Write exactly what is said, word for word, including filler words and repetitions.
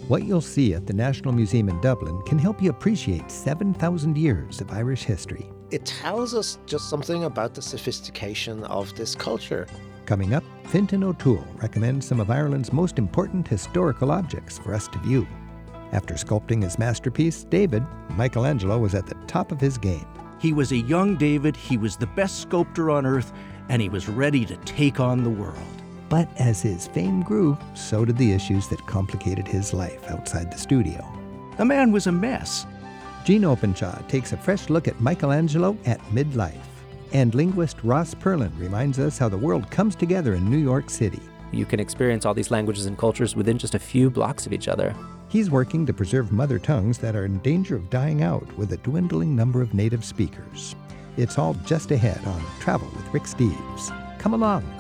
What you'll see at the National Museum in Dublin can help you appreciate seven thousand years of Irish history. It tells us just something about the sophistication of this culture. Coming up, Fintan O'Toole recommends some of Ireland's most important historical objects for us to view. After sculpting his masterpiece, David, Michelangelo was at the top of his game. He was a young David, he was the best sculptor on earth, and he was ready to take on the world. But as his fame grew, so did the issues that complicated his life outside the studio. The man was a mess. Gene Openshaw takes a fresh look at Michelangelo at midlife. And linguist Ross Perlin reminds us how the world comes together in New York City. You can experience all these languages and cultures within just a few blocks of each other. He's working to preserve mother tongues that are in danger of dying out with a dwindling number of native speakers. It's all just ahead on Travel with Rick Steves. Come along.